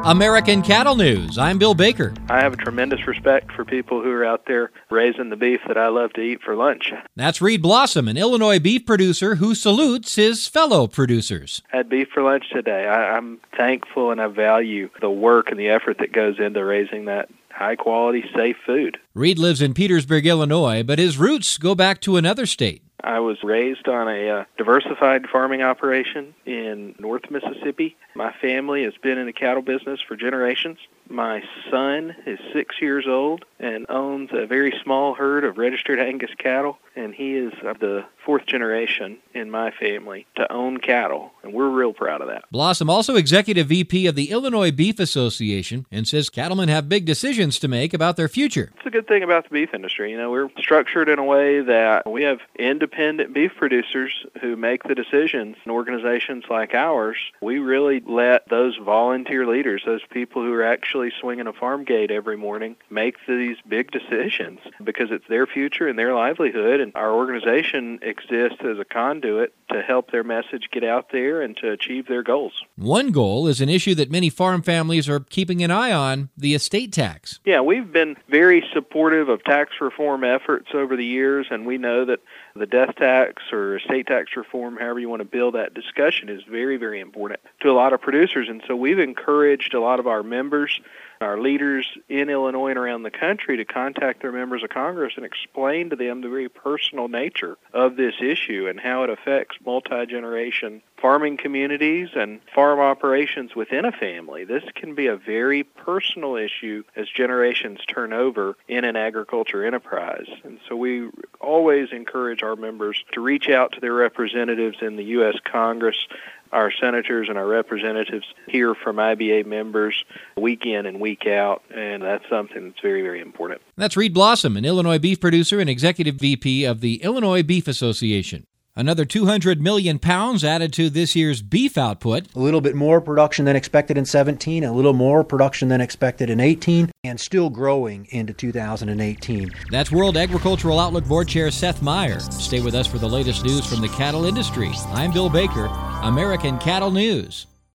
American Cattle News. I'm Bill Baker. I have a tremendous respect for people who are out there raising the beef that I love to eat for lunch. That's Reed Blossom, an Illinois beef producer who salutes his fellow producers. I had beef for lunch today. I'm thankful and I value the work and the effort that goes into raising that high-quality, safe food. Reed lives in Petersburg, Illinois, but his roots go back to another state. I was raised on a diversified farming operation in North Mississippi. My family has been in the cattle business for generations. My son is 6 years old and owns a very small herd of registered Angus cattle, and he is of the fourth generation in my family to own cattle, and we're real proud of that. Blossom, also Executive VP of the Illinois Beef Association, and says cattlemen have big decisions to make about their future. It's a good thing about the beef industry. You know, we're structured in a way that we have independent beef producers who make the decisions. In organizations like ours, we really let those volunteer leaders, those people who are actually swinging a farm gate every morning, make these big decisions because it's their future and their livelihood, and our organization exists as a conduit to help their message get out there and to achieve their goals. One goal is an issue that many farm families are keeping an eye on, the estate tax. Yeah, we've been very supportive of tax reform efforts over the years, and we know that the death tax or estate tax reform, however you want to build that discussion, is very, very important to a lot of producers. And so we've encouraged a lot of our members, our leaders in Illinois and around the country to contact their members of Congress and explain to them the very personal nature of this issue and how it affects multi-generation farming communities and farm operations within a family. This can be a very personal issue as generations turn over in an agriculture enterprise. And so we always encourage our members to reach out to their representatives in the U.S. Congress. Our senators and our representatives hear from IBA members week in and week out, and that's something that's very, very important. That's Reed Blossom, an Illinois beef producer and Executive VP of the Illinois Beef Association. Another 200 million pounds added to this year's beef output. A little bit more production than expected in 17, a little more production than expected in 18, and still growing into 2018. That's World Agricultural Outlook Board Chair Seth Meyer. Stay with us for the latest news from the cattle industry. I'm Bill Baker, American Cattle News.